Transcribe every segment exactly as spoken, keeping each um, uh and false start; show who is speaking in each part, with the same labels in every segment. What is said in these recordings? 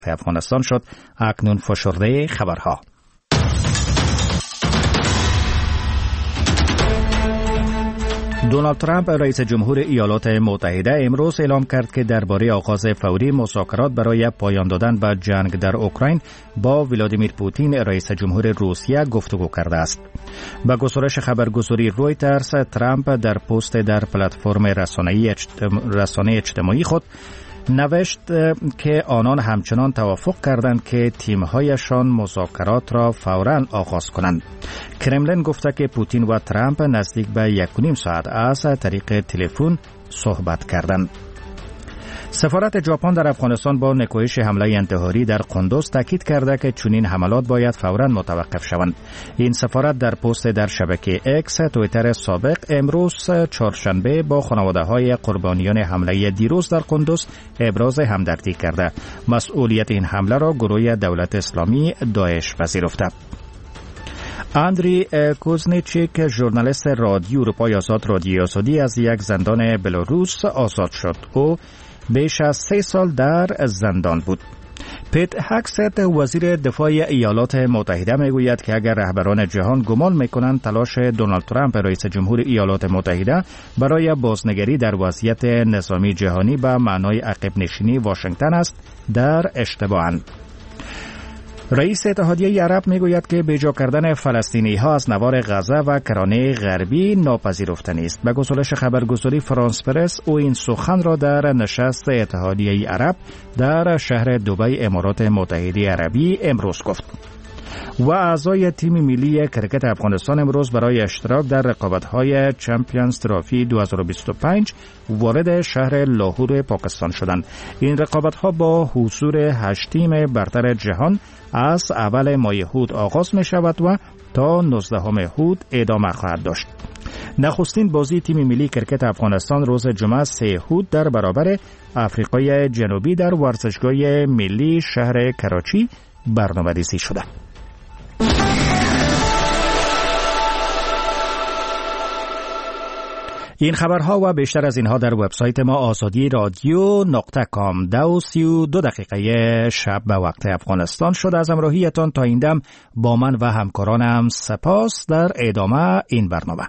Speaker 1: افغانستان شد. اکنون فشرده خبرها. دونالد ترامپ رئیس جمهور ایالات متحده امروز اعلام کرد که درباره آغاز فوری مذاکرات برای پایان دادن به جنگ در اوکراین با ولادیمیر پوتین رئیس جمهور روسیه گفتگو کرده است. با گزارش خبرگزاری رویترز، ترامپ در پست در پلتفرم رسانه اجتماعی خود نوشت که آنان همچنان توافق کردند که تیم‌هایشان مذاکرات را فوراً آغاز کنند. کرملین گفته که پوتین و ترامپ نزدیک به یک و نیم ساعت از طریق تلفن صحبت کردند. سفارت ژاپن در افغانستان با نکوهش حمله انتحاری در قندوز تاکید کرده که چنین حملات باید فوراً متوقف شوند. این سفارت در پست در شبکه اکس توییتر سابق امروز چهارشنبه با خانواده‌های قربانیان حمله دیروز در قندوز ابراز همدردی کرده. مسئولیت این حمله را گروه دولت اسلامی داعش پذیرفته. اندری کوزنیچیک، ژورنالیست رادیو اروپای آزاد رادیو آزادی، از یک زندان بلاروس آزاد شد. او بیش از سه سال در زندان بود. پیت هکست، وزیر دفاع ایالات متحده، میگوید که اگر رهبران جهان گمان میکنند تلاش دونالد ترامپ رئیس جمهور ایالات متحده برای بازنگری در وضعیت نظامی جهانی به معنای عقب نشینی واشنگتن است، در اشتباهند. رئیس اتحادیه عرب میگوید که بیجا کردن فلسطینی ها از نوار غزه و کرانه غربی ناپذیرفتنی است. به گزارش خبرگزاری فرانس پرس، او این سخن را در نشست اتحادیه عرب در شهر دبی امارات متحده عربی امروز گفت. و اعضای تیم ملی کرکت افغانستان امروز برای اشتراک در رقابت‌های چمپیونز ترافی دو هزار و بیست و پنج وارد شهر لاهور پاکستان شدند. این رقابت‌ها با حضور هشت تیم برتر جهان از اول ماه هود آغاز می شود و تا نوزدهم هود ادامه خواهد داشت. نخستین بازی تیم ملی کرکت افغانستان روز جمعه سه هود در برابر آفریقای جنوبی در ورزشگاه ملی شهر کراچی برنامه‌ریزی شده. این خبرها و بیشتر از اینها در وبسایت ما آزادی رادیو نقطه کام. دو سی و دو دقیقه شب به وقت افغانستان شد. از همراهیتان تا این دم با من و همکارانم سپاس. در ادامه این برنامه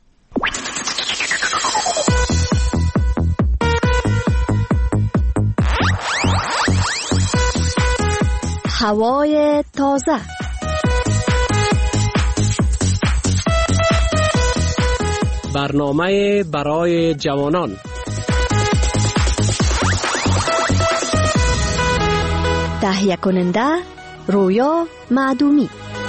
Speaker 2: هوای تازه.
Speaker 3: برنامه برای جوانان.
Speaker 2: تهیه کننده رویا معدومی.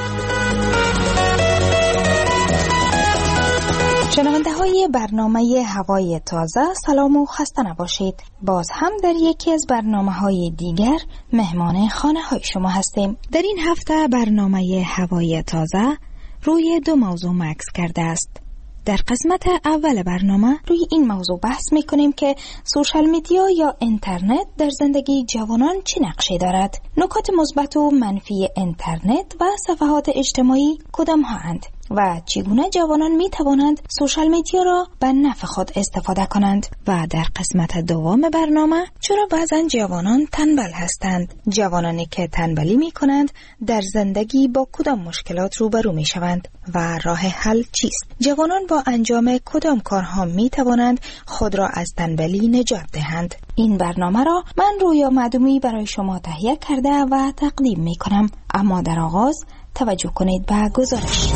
Speaker 4: شنونده های برنامه هوای تازه، سلام و خسته نباشید. باز هم در یکی از برنامه های دیگر مهمان خانه های شما هستیم. در این هفته برنامه هوای تازه روی دو موضوع مکس کرده است. در قسمت اول برنامه روی این موضوع بحث میکنیم که سوشال میدیا یا اینترنت در زندگی جوانان چه نقشی دارد؟ نکات مثبت و منفی اینترنت و صفحات اجتماعی کدام ها اند و چگونه جوانان می توانند سوشال میدیا را به نفع خود استفاده کنند؟ و در قسمت دوم برنامه چرا بعضا جوانان تنبل هستند؟ جوانانی که تنبلی می کنند در زندگی با کدام مشکلات روبرو می شوند و راه حل چیست؟ جوانان با انجام کدام کارها می توانند خود را از تنبلی نجات دهند؟ این برنامه را من رویا معدومی برای شما تهیه کرده و تقدیم می کنم. اما در آغاز توجه کنید به گزارش.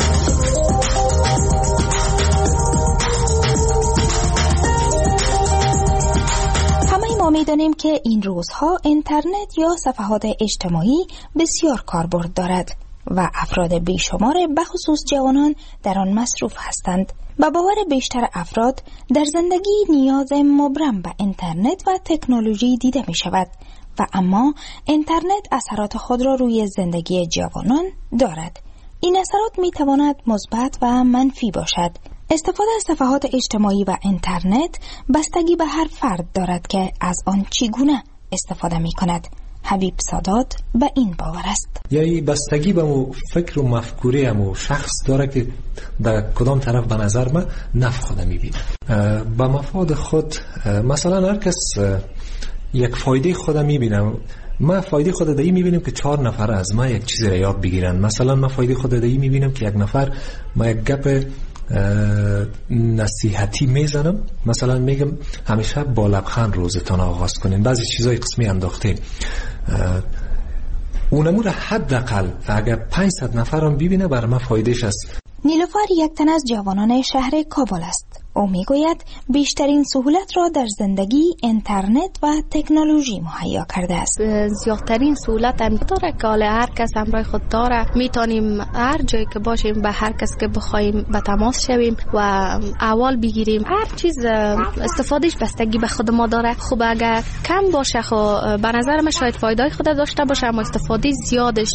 Speaker 4: همه ما می‌دانیم که این روزها اینترنت یا صفحات اجتماعی بسیار کاربرد دارد و افراد بیشمار بخصوص جوانان در آن مصروف هستند. به باور بیشتر افراد در زندگی نیاز مبرم به اینترنت و تکنولوژی دیده می شود و اما اینترنت اثرات خود را روی زندگی جوانان دارد. این اثرات می تواند مثبت و منفی باشد. استفاده از صفحات اجتماعی و اینترنت بستگی به هر فرد دارد که از آن چگونه استفاده می کند. حبیب سادات به این باور است.
Speaker 5: یعنی بستگی به مو فکر و مفکوره مو شخص داره که در کدام طرف به نظر من نفع خود میبینه. به مفاد خود مثلا هر کس یک فایده خود میبینه. ما فایده خود دایی میبینیم که چهار نفر از ما یک چیزی را یاد بگیرن. مثلا ما فایده خود دایی میبینیم که یک نفر ما یک گپ نصیحتی میزنم، مثلا میگم همیشه با لبخند روزتان آغاز کنین، بعضی چیزای قسمی انداختیم، اونمو را حداقل اگر پانصد نفر هم ببینه برای ما فایدهش است.
Speaker 4: نیلوفر یک تن از جوانان شهر کابل است. او میگوید بیشترین سهولت را در زندگی اینترنت و تکنولوژی مهیا کرده است.
Speaker 6: زیادترین سهولت هم داره که حالا هر کس همراه خود داره، میتونیم هر جایی که باشیم به هر کس که بخوایم به تماس شویم و احوال بگیریم. هر چیز استفادهش بستگی به خود ما داره. خوب اگر کم باشه خب به نظر من شاید فایده خود داشته باشه، اما استفاده زیادش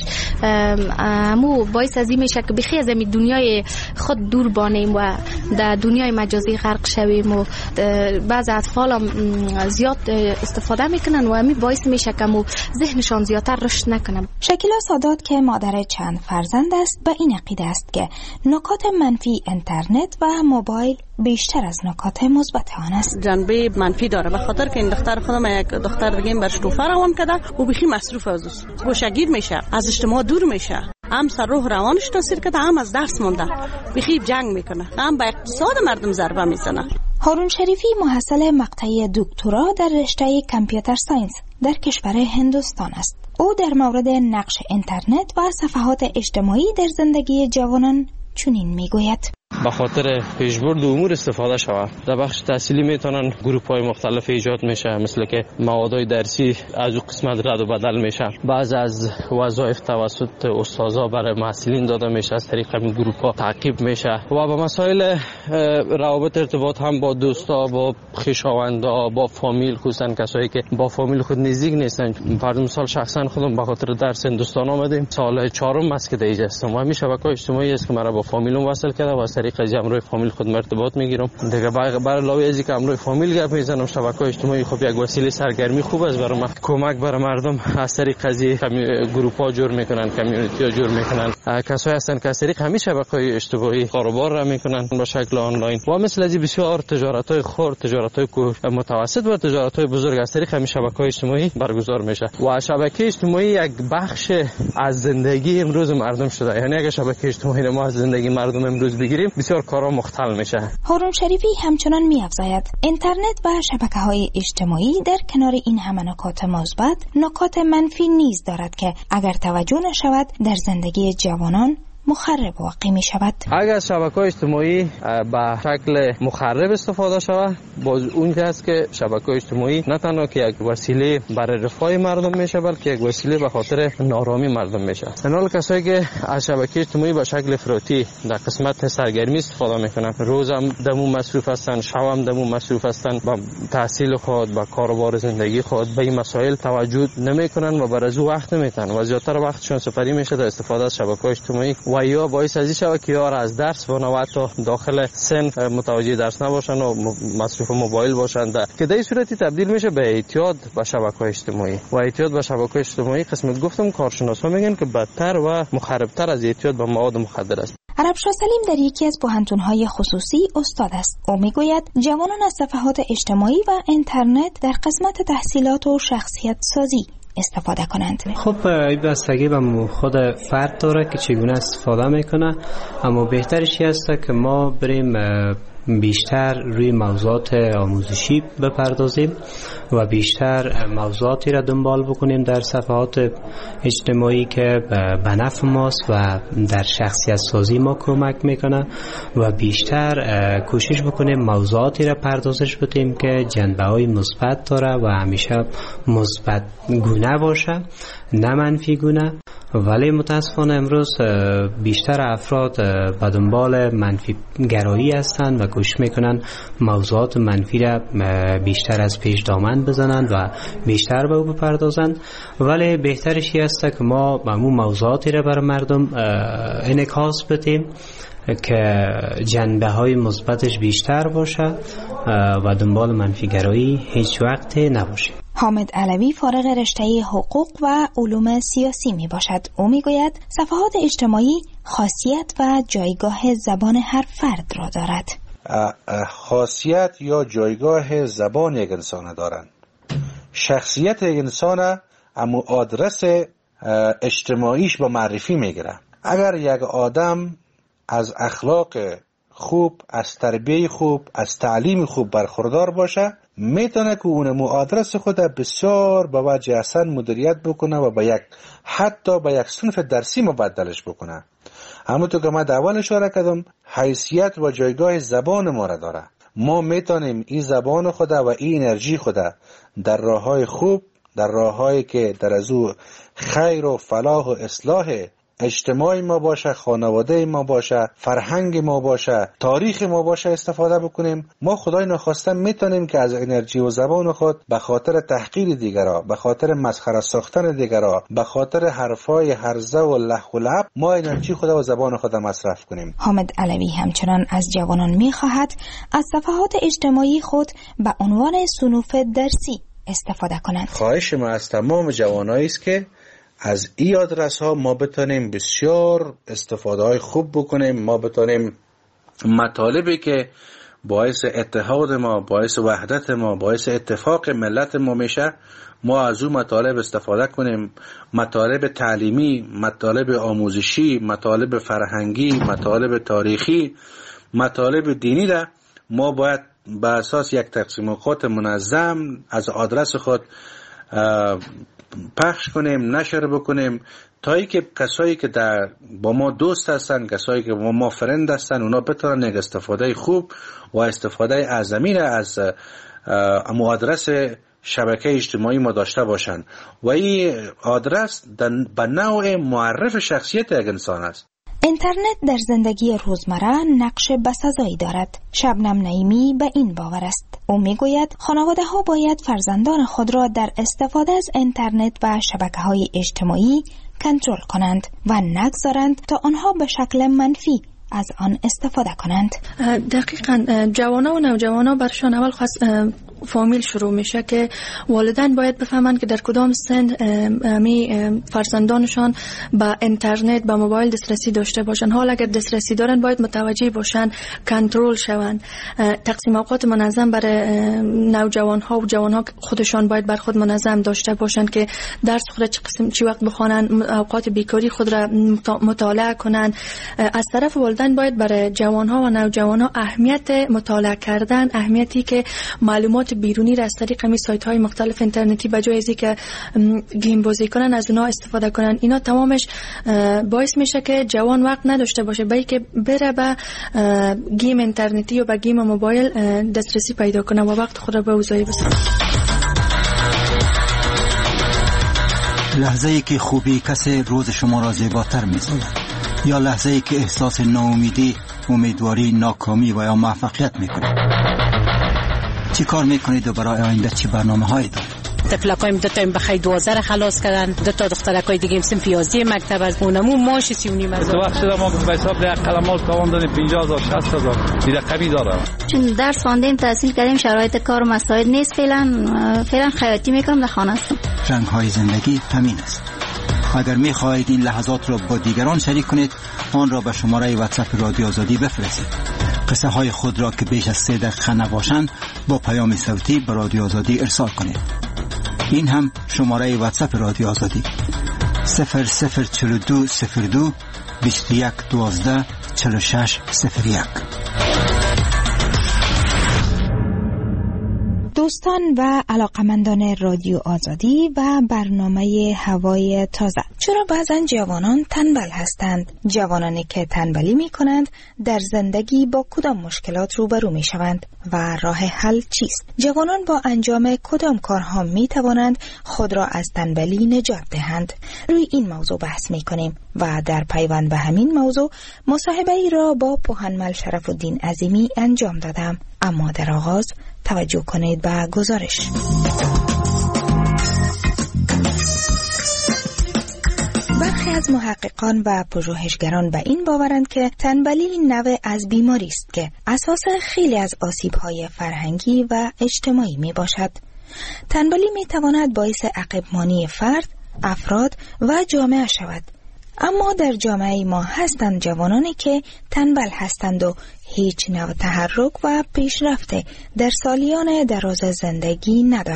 Speaker 6: مو باعث از این میشه که بخی از این دنیای خود دور بانیم و در دنیای مجازی غرق شویم و بعض اطفال هم زیاد استفاده میکنن و همین باعث میشه که مو ذهنشان زیادتر رشد نکنن.
Speaker 4: شکیلا سادات که مادر چند فرزند است به این عقیده است که نکات منفی اینترنت و موبایل بیشتر از نکات مثبت آن است.
Speaker 7: جنبه منفی داره به خاطر که این دختر خودم یک دختر دیگه برش توفه روان کرده و بخی مصروف از است، گوشگیر میشه، از اجتماع دور میشه، هم سر روح روانش تاثیر کرده، هم از درس مونده، بخی جنگ میکنه، هم به اقتصاد مردم ضربه میزنه.
Speaker 4: هارون شریفی محصل مقطع دکترا در رشته کامپیوتر ساینس در کشور هندوستان است. او در مورد نقش اینترنت و صفحات اجتماعی در زندگی جوانان چنین میگوید:
Speaker 3: به خاطر پیشبرد امور استفاده شود. در بخش تحصیلی میتونن گروپ های مختلف ایجاد میشه، مثل که موادهای درسی از اون قسمت رد و بدل میشه، بعض از وظایف توسط استادا برای محصلین داده میشه، از طریق این گروپ ها تعقیب میشه و به مسائل روابط ارتباط هم با دوستا، با خویشاوندا، با فامیل، خصوصا کسایی که با فامیل خود نزدیک نیستن. فرض مثال شخصا خودم به خاطر درس هندوستان آمدیم، سال چهارم است که دیگه هستم و همین شبکه‌های اجتماعی است که مرا با فامیلم وصل کرده و از طریق از امروی فامیل خود ارتباط میگیرم. دیگه برای علاوه از اینکه امروی فامیل گپ میزنم، شبکه‌های اجتماعی خب یک وسیله سرگرمی خوب است برای من. کمک برای مردم از طریق از گروپ ها جور میکنن، کمیونیتی ها جور میکنن. کسایی هستن که از طریق همین شبکه‌های اجتماعی کاروبار را میکنن به شکل آنلاین و مثل از بسیار تجارت‌های خرد، تجارت‌های متوسط و تجارت‌های بزرگ از طریق همین شبکه‌های اجتماعی برگزار میشه و شبکه اجتماعی یک بخش از زندگی امروز مردم شده. یعنی اگه شبکه اجتماعی ما از زندگی مردم امروز بگیریم بسیار کارا مختل میشه.
Speaker 4: هارون شریفی همچنان می‌افزاید اینترنت و شبکه‌های اجتماعی در کنار این همه نکات مثبت، نکات منفی نیز دارد که اگر توجه نشود در زندگی جوانان مخرب واقع می شود.
Speaker 3: اگر شبکه‌های اجتماعی به شکل مخرب استفاده شود، باز اون است که شبکه‌های اجتماعی نه تنها که یک وسیله برای رفاه مردم میشه، بلکه یک وسیله به خاطر نارامی مردم میشه. در حال کسایی که از شبکه اجتماعی به شکل افراطی در قسمت سرگرمی استفاده میکنن، روز هم دمو مصروف هستن، شب هم دمو مصروف هستن، با تحصیل خود، با کاروبار زندگی خود به این مسائل توجه نمیکنن و برای او وقت نمیتن و زیادتر وقتشون سپری میشه در استفاده از شبکه‌های اجتماعی و یا باعث از این شود که یار از درس و نوعات داخل سن متوجه درس نباشن و مصروف موبایل باشن، که در این صورتی تبدیل میشه به اعتیاد به شبکه‌های اجتماعی و اعتیاد به شبکه‌های اجتماعی قسمت گفتم کارشناسا میگن که بدتر و مخربتر از اعتیاد به مواد مخدر است.
Speaker 4: عربشاه سلیم در یکی از پوهنتون‌های خصوصی استاد است. او میگوید جوانان از صفحات اجتماعی و اینترنت در قسمت تحصیلات و شخصیت سازی استفاده کنند.
Speaker 8: خب این بستگی به خود فرد داره که چگونه استفاده میکنه، اما بهترشی است که ما بریم بیشتر روی موضوعات آموزشی بپردازیم و بیشتر موضوعاتی را دنبال بکنیم در صفحات اجتماعی که به نفع ماست و در شخصیت سازی ما کمک میکنه و بیشتر کوشش بکنیم موضوعاتی را پردازش بدیم که جنبه‌های مثبت داره و همیشه مثبت گونه باشه، نه منفی گونه. ولی متاسفانه امروز بیشتر افراد به دنبال منفی گرایی هستند و کوشش میکنن موضوعات منفی را بیشتر از پیش دامن بزنند و بیشتر به او بپردازند، ولی بهترشی است که ما همون موضوعاتی را بر مردم انعکاس بدیم که جنبه های مثبتش بیشتر باشه و دنبال منفی گرایی هیچ وقت نباشه.
Speaker 4: حامد علوی فارغ رشته حقوق و علوم سیاسی می باشد. او می گوید صفحات اجتماعی خاصیت و جایگاه زبان هر فرد را دارد.
Speaker 9: خاصیت یا جایگاه زبان یک انسان دارند. شخصیت یک انسان اما آدرس اجتماعیش با معرفی میگیره. اگر یک آدم از اخلاق خوب، از تربیه خوب، از تعلیم خوب برخوردار باشه، میتونه که اون آدرس خود بسیار با وجه احسن مدیریت بکنه و با یک حتی با یک صنف درسی مبدلش بکنه. همونطور که من در اول اشاره کردم، حیثیت و جایگاه زبان ما را داره. ما میتونیم این زبان خود و این انرژی خود در راههای خوب، در راههایی که در از او خیر و فلاح و اصلاح اجتماعی ما باشه، خانواده ما باشه، فرهنگ ما باشه، تاریخ ما باشه استفاده بکنیم. ما خدای نخواسته میتونیم که از انرژی و زبان خود به خاطر تحقیر دیگرها، به خاطر مسخره ساختن دیگرها، به خاطر حرفای هرزه و لح و لعب ما انرژی خود و زبان خود مصرف کنیم.
Speaker 4: حامد علوی همچنان از جوانان میخواهد از صفحات اجتماعی خود به عنوان صنوف درسی استفاده کنند.
Speaker 9: خواهش ما از تمام جوانایی است که از این آدرس ها ما بتونیم بسیار استفاده های خوب بکنیم. ما بتونیم مطالبی که باعث اتحاد ما، باعث وحدت ما، باعث اتفاق ملت ما میشه، ما از اون مطالب استفاده کنیم. مطالب تعلیمی، مطالب آموزشی، مطالب فرهنگی، مطالب تاریخی، مطالب دینی را ما باید به اساس یک تقسیم اوقات منظم از آدرس خود پخش کنیم، نشر بکنیم، تا ای که کسایی که در با ما دوست هستن، کسایی که با ما فرند هستن، اونا بتونن یک استفاده خوب و استفاده اعظمی را از آدرس شبکه اجتماعی ما داشته باشن. و این آدرس به نوع معرف شخصیت یک انسان است.
Speaker 4: اینترنت در زندگی روزمره نقش بسزایی دارد. شبنم نعیمی به این باور است. او میگوید خانواده ها باید فرزندان خود را در استفاده از اینترنت و شبکه های اجتماعی کنترل کنند و نگذارند تا آنها به شکل منفی از آن استفاده کنند.
Speaker 10: دقیقاً جوانان و نوجوانان برشان اول خاص فامیل شروع میشه که والدین باید بفهمند که در کدام سن می فرزندانشان با اینترنت، با موبایل دسترسی داشته باشند. حالا اگر دسترسی دارن باید متوجه باشند، کنترل شوند. تقسیم اوقات منظم برای نوجوان ها و جوان ها خودشان باید بر خود منظم داشته باشند که درس خود چه قسم چی وقت بخوانند، اوقات بیکاری خود را مطالعه کنند. از طرف والدین باید برای جوان ها و نوجوان ها اهمیت مطالعه کردن، اهمیتی که معلومات بیرونی را از طریق می سایت های مختلف اینترنتی به جای ازی که گیم بازی کنن از اونا استفاده کنن، اینا تمامش باعث میشه که جوان وقت نداشته باشه به که بره به گیم اینترنتی و به گیم موبایل دسترسی پیدا کنه و وقت خود را به اوضاعی بسازه.
Speaker 11: لحظه ای که خوبی کسی روز شما را زیباتر می‌سازد، یا لحظه ای که احساس ناامیدی، امیدواری، ناکامی و یا موفقیت می‌کنید. چی کار میکنید و برای آینده چی برنامه هایی دارید؟
Speaker 12: تفلکایم دو تا بخیر دوازده خلاص کردن، دو تا دخترکای دیگه سن پیازی مکتب از اونمو ماش سی و نیم از
Speaker 13: تو وقت شده ما به حساب یک قلمال تاوان دادیم پنجاه هزار شصت هزار دیگه قوی داره.
Speaker 14: چون درس خواندیم تحصیل کردیم شرایط کار و مساعد نیست، فعلا فعلا خیاطی میکنم در خانه هستم.
Speaker 11: رنگ های زندگی همین است. اگر میخواهید این لحظات را با دیگران شریک کنید، آن را به شماره واتساپ رادیو آزادی بفرستید. قصه های خود را که بیش از سه دقیقه نباشند با پیام صوتی به رادیو آزادی ارسال کنید. این هم شماره واتساپ رادیو آزادی صفر صفر چهل و دو صفر دو بیست و یک دوازده چهل و شش صفر یک.
Speaker 4: دوستان و علاقمندان رادیو آزادی و برنامه هوای تازه، چرا بعضا جوانان تنبل هستند؟ جوانانی که تنبلی می کنند در زندگی با کدام مشکلات روبرو می شوند و راه حل چیست؟ جوانان با انجام کدام کارها می توانند خود را از تنبلی نجات دهند؟ روی این موضوع بحث می کنیم و در پیوند به همین موضوع مصاحبه ای را با پوهنمل شرف‌الدین عظیمی انجام دادم. اما در آغاز توجه کنید به گزارش. برخی از محققان و پژوهشگران به این باورند که تنبلی نوع از بیماری است که اساس خیلی از آسیب‌های فرهنگی و اجتماعی می باشد. تنبلی می تواند باعث عقب‌مانی فرد، افراد و جامعه شود. اما در جامعه ما هستند جوانانی که تنبل هستند و هیچ نوع تحرک و پیشرفت در سالیان دراز زندگی ندارند.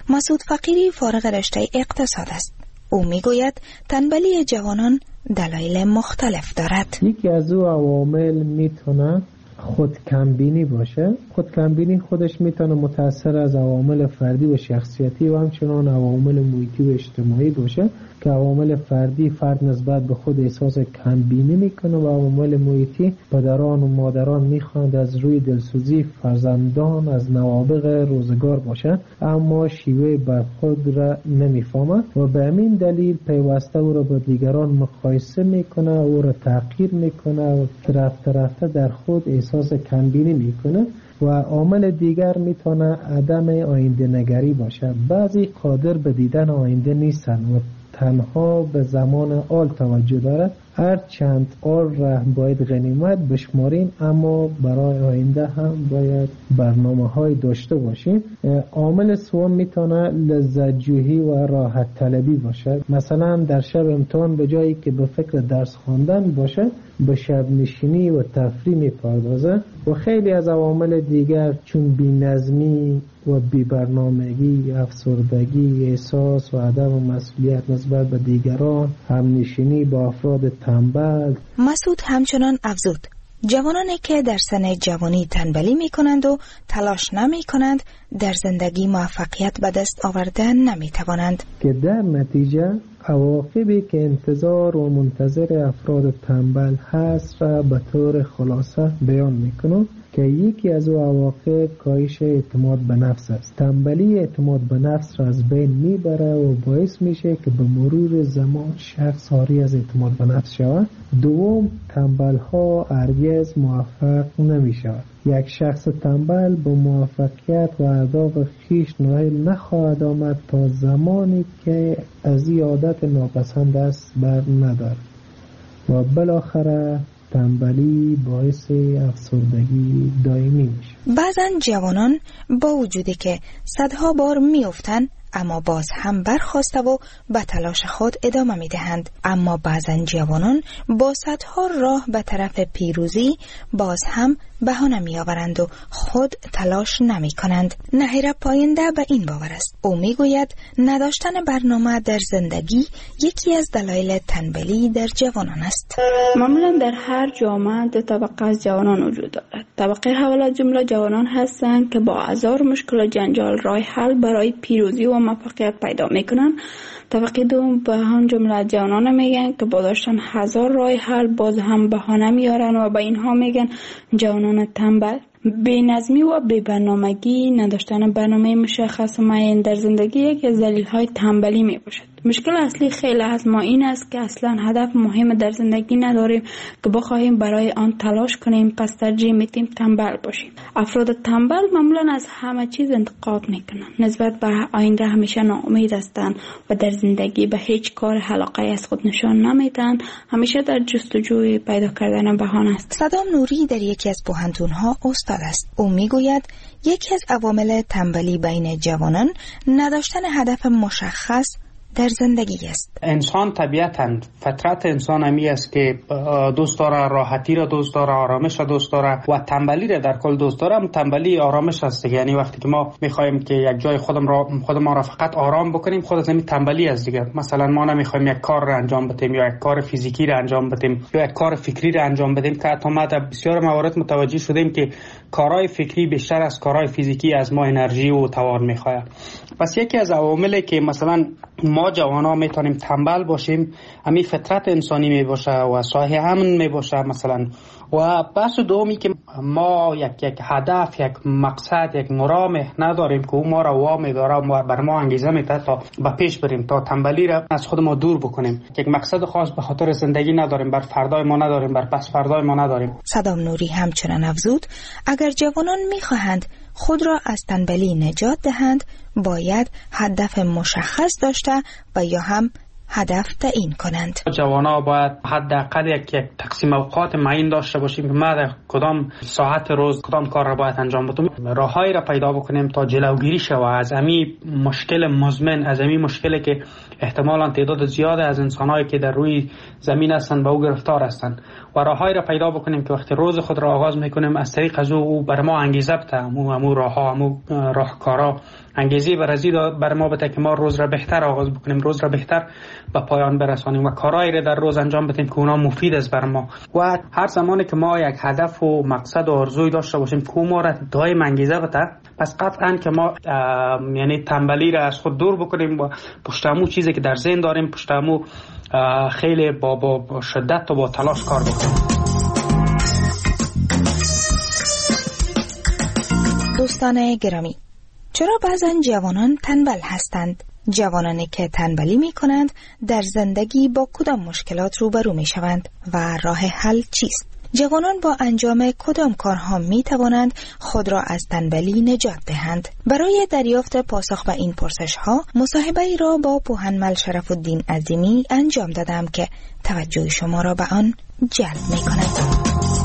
Speaker 4: مسعود فقیری فارغ رشته اقتصاد است. او میگوید تنبلی جوانان دلایل مختلف دارد.
Speaker 15: یکی از او عوامل میتونه خود کمبینی باشه. خود کمبینی خودش میتونه متأثر از عوامل فردی و شخصیتی و همچنان عوامل محیطی و اجتماعی باشه که عوامل فردی فرد نسبت به خود احساس کمبینی میکنه و عوامل محیطی پدران و مادران میخواند از روی دلسوزی فرزندان از نوابغ روزگار باشه اما شیوه برخورد را نمیفهمه و به همین دلیل پیوسته او را با دیگران مقایسه میکنه، او را تحقیر میکنه و رفته رفته در خود احساس کمبینی میکنه. و عامل دیگر میتونه عدم آینده نگری باشه. بعضی قادر به دیدن آینده نیستن و تنها به زمان آل توجه دارد. هر چند آل را باید غنیمت بشماریم اما برای آینده هم باید برنامه های داشته باشیم. عامل سوم میتونه لذت جویی و راحت طلبی باشه. مثلا در شب امتحان به جایی که به فکر درس خواندن باشه به شب نشینی و تفریح میپردازه. و خیلی از عوامل دیگر چون بی‌نظمی و بی‌برنامگی، افسردگی، احساس و عدم مسئولیت نسبت به دیگران، همنشینی با افراد تنبل.
Speaker 4: مسعود همچنان افزود جوانانی که در سن جوانی تنبلی می کنند و تلاش نمی کنند در زندگی موفقیت به دست آوردن نمی توانند
Speaker 15: که در نتیجه عواقبی که انتظار و منتظر افراد تنبل هست را به طور خلاصه بیان می کنم که یکی از او عواقب کاهش اعتماد به نفس است. تنبلی اعتماد به نفس را از بین میبره و باعث میشه که به مرور زمان شخص عاری از اعتماد به نفس شود. دوم، تنبل ها هرگز موفق نمیشود. یک شخص تنبل به موفقیت و اهداف خویش نائل نخواهد آمد تا زمانی که از این عادت ناپسند است بر ندارد و بالاخره تنبلی باعث افسردگی دائمی میشه.
Speaker 4: بعضا جوانان با وجودی که صدها بار میافتند اما باز هم برخاسته و به تلاش خود ادامه میدهند. اما بعضا جوانان با صدها راه به طرف پیروزی باز هم بهانه میآورند و خود تلاش نمی کنند. نهیر پاینده به این باور است. او میگوید نداشتن برنامه در زندگی یکی از دلایل تنبلی در جوانان است.
Speaker 16: معمولا در هر جامعه دو طبقه از جوانان وجود دارد. طبقه اول از جمله جوانان هستند که با هزار مشکل و جنجال راه حل برای پیروزی و موفقیت پیدا میکنند. طبقه دوم به هم جمله جوانان میگن که با داشتن هزار راه حل باز هم بهانه میارن و به اینها میگن جوانان تنبل. بی‌نظمی و بی‌برنامگی، نداشتن برنامه مشخص و معین در زندگی یکی از دلایل تنبلی می باشد. مشکل اصلی خیلی از ما این است که اصلا هدف مهم در زندگی نداریم که بخواهیم برای آن تلاش کنیم، پس ترجیح میدیم تنبل باشیم. افراد تنبل معمولا از همه چیز انتقاد میکنن، نسبت به آینده همیشه ناامید هستند و در زندگی به هیچ کار علاقه از خود نشان نمیدن، همیشه در جستجوی پیدا کردن بهانه است.
Speaker 4: صدام نوری در یکی از پوهنتون‌ها استاد است. او میگوید یکی از عوامل تنبلی بین جوانان نداشتن هدف مشخص در زندگی است.
Speaker 17: انسان طبیعتاً فطرت انسان همی است که دوست داره راحتی را دوست داره، آرامش را دوست داره و تنبلی را در کل دوست داره. تنبلی آرامش است. یعنی وقتی که ما میخوایم که یک جای خودم را خودم را فقط آرام بکنیم، خود از همین تنبلی است دیگه. مثلا ما نمیخوایم یک کار را انجام بدیم یا یک کار فیزیکی را انجام بدیم یا یک کار فکری را انجام بدیم که حتی ما در بسیار موارد متوجه شدیم که کارهای فکری بیشتر از کارهای فیزیکی از ما انرژی و توان میخواد. پس یکی از عواملی که مثلا ما جوانا میتونیم تنبل باشیم همین فطرت انسانی میباشه و صاحب امن میباشه مثلا. و بحث دومی که ما یک یک هدف، یک مقصد، یک مرام نداریم که اون ما را وا می‌داره و بر ما انگیزه میده تا به پیش بریم، تا تنبلی را از خود ما دور بکنیم. یک مقصد خاص به خاطر زندگی نداریم، بر فردای ما نداریم، بر پس فردای ما نداریم.
Speaker 4: صدام نوری همچنان افزود اگر جوانان می‌خواهند خود را از تنبلی نجات دهند باید هدف مشخص داشته و یا هم هدف تعیین کنند.
Speaker 17: جوانا باید حداقل یک یک تقسیم اوقات معین داشته باشیم که ما در کدام ساعت روز کدام کار را باید انجام بدیم. راههایی را پیدا بکنیم تا جلوگیری شود از همین مشکل مزمن، از همین مشکلی که احتمالاً تعداد زیاد از انسان‌هایی که در روی زمین هستند به او گرفتار هستند و راههایی را پیدا بکنیم که وقتی روز خود را آغاز میکنیم از طریق از او بر ما انگیزه بده، امو امو راهها، امو راهکارا انگیزه برازی بر ما بده که ما روز را بهتر آغاز بکنیم، روز را بهتر به پایان برسانیم و کارهایی را در روز انجام بدیم که اونا مفید است بر ما. و هر زمانی که ما یک هدف و مقصد و آرزوی داشته باشیم که ما را دائم انگیزه بده، پس قطعا که ما یعنی تنبلی را از خود دور بکنیم و پشتمو چیزی که در ذهن داریم پشتمو خیلی با, با شدت و با تلاش کار بکنیم.
Speaker 4: دوستان گرامی، چرا بعضا جوانان تنبل هستند؟ جوانانی که تنبلی می کنند در زندگی با کدام مشکلات روبرو می شوند و راه حل چیست؟ جوانان با انجام کدام کارها می توانند خود را از تنبلی نجات دهند؟ برای دریافت پاسخ به این پرسش ها مصاحبه ای را با پوهنمل شرف الدین عظیمی انجام دادم که توجه شما را به آن جلب می کند.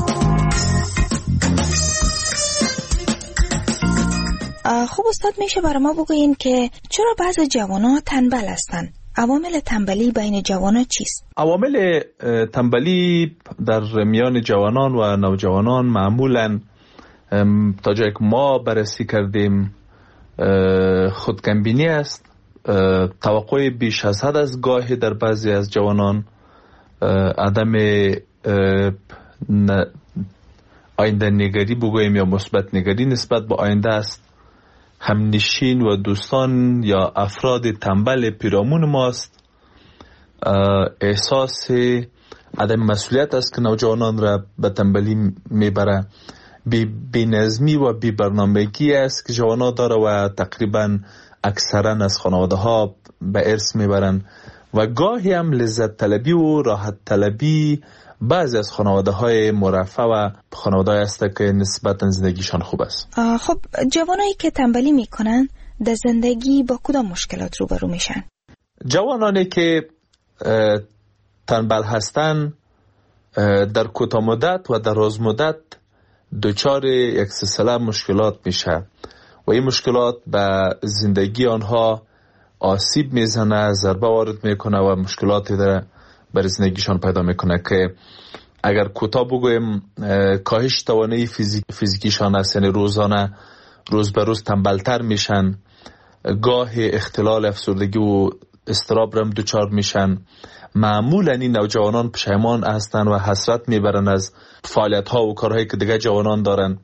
Speaker 4: خوب استاد، میشه برای ما بگوین که چرا بعض جوانان تنبل هستند؟ عوامل تنبلی بین جوانان چیست؟
Speaker 18: عوامل تنبلی در میان جوانان و نوجوانان معمولاً تا جایی که ما بررسی کردیم خودکمبینی است، توقع بیش از حد از گاهی در بعضی از جوانان، عدم آینده نگری بگوییم یا مثبت نگری نسبت به آینده است، همنشین و دوستان یا افراد تنبل پیرامون ماست، احساس عدم مسئولیت است که نوجوانان را به تنبلی میبره، بی نظمی و بی برنامگی است که جوانان داره و تقریبا اکثرا از خانواده ها به ارث میبرن و گاهی هم لذت طلبی و راحت طلبی بعضی از خانواده های مرفه و خانواده های است که نسبتا زندگیشان خوب است.
Speaker 4: خب جوانایی که تنبلی میکنن در زندگی با کدام مشکلات روبرو میشن؟
Speaker 18: جوانانی که تنبل هستن در کوتاه مدت و در دراز مدت دچار یک سلسله مشکلات میشه و این مشکلات به زندگی آنها آسیب میزنه، ضربه وارد میکنه و مشکلاتی داره برای زندگیشان پیدا میکنه که اگر کوتاه بگویم کاهش توانایی فیزیک فیزیکیشان است، یعنی روزانه روز به روز تنبلتر میشن، گاه اختلال افسردگی و اضطراب رم دچار میشن. معمولا این نوجوانان پشیمان هستن و حسرت میبرن از فعالیت ها و کارهایی که دیگه جوانان دارن.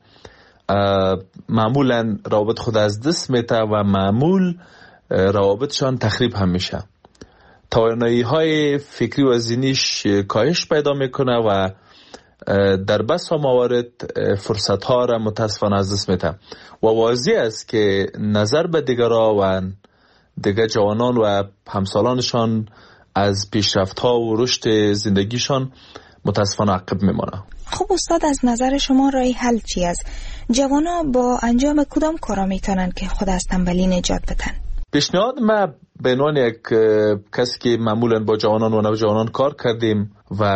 Speaker 18: معمولا روابط خود از دست میته و معمول روابطشان تخریب هم میشه. توانایی های فکری و ذهنیش کاهش پیدا میکنه و در بسا موارد فرصت ها را متاسفانه از دست میده و واضح است که نظر به دیگران و دیگر جوانان و همسالانشان از پیشرفت ها و رشد زندگیشان متاسفانه عقب میمانه.
Speaker 4: خب استاد، از نظر شما راه حل چی است؟ جوانا با انجام کدام کارا میتونن که خود از تنبلی نجات بدن؟
Speaker 18: پیشنهاد ما به عنوان یک کسی که معمولا با جوانان و نوجوانان کار کردیم و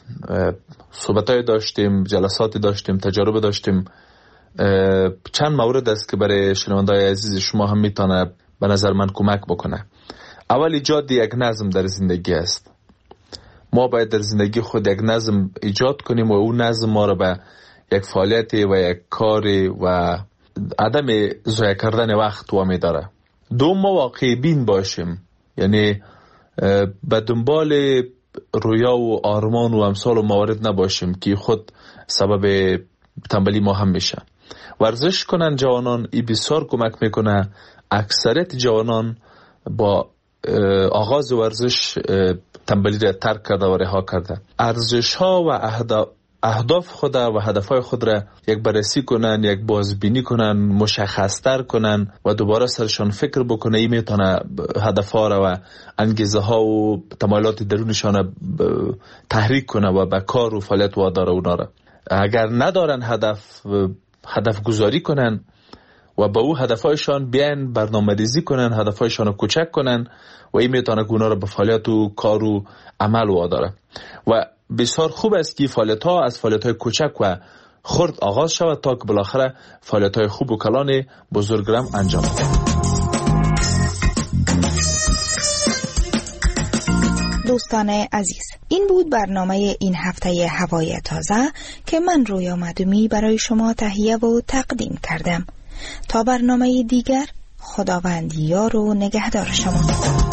Speaker 18: صحبتای داشتیم، جلساتی داشتیم، تجربه داشتیم، چند مورد است که برای شنونده‌های عزیز شما هم میتونه به نظر من کمک بکنه. اول ایجاد یک نظم در زندگی است. ما باید در زندگی خود یک نظم ایجاد کنیم و اون نظم ما رو به یک فعالیتی و یک کاری و عدم ضایع کردن وقت وامی داره. دوم، ما واقعی بین باشیم، یعنی به دنبال رویا و آرمان و امثال و موارد نباشیم که خود سبب تنبلی ما هم میشه. ورزش کنن جوانان، این بسیار کمک میکنه. اکثریت جوانان با آغاز ورزش تنبلی را ترک کرده و رها کرده. ارزش ها و اهداف خود و هدفهای خود را یک بررسی کنن، یک بازبینی کنن، مشخص‌تر کنن و دوباره سرشان فکر بکنه. این میتونه هدفها را و انگیزه ها و تمایلات درونشان تحریک کنه و به کار و فعالیت واداره اونا را. اگر ندارن هدف، هدف گذاری کنن و با او هدفهایشان بیان برنامه ریزی کنن، هدفهایشان رو کوچک کنن و این میتونه که اونا رو به فعالیت و کار و عمل واداره. و بسیار خوب است که فعالیت ها از فعالیت های کوچک و خرد آغاز شود تا که بالاخره فعالیت های خوب و کلان بزرگرم انجام بده.
Speaker 4: دوستان عزیز، این بود برنامه این هفته هوای تازه که من رویا معدومی برای شما تهیه و تقدیم کردم. تا برنامه دیگر، خداوند یار و نگهدار شما.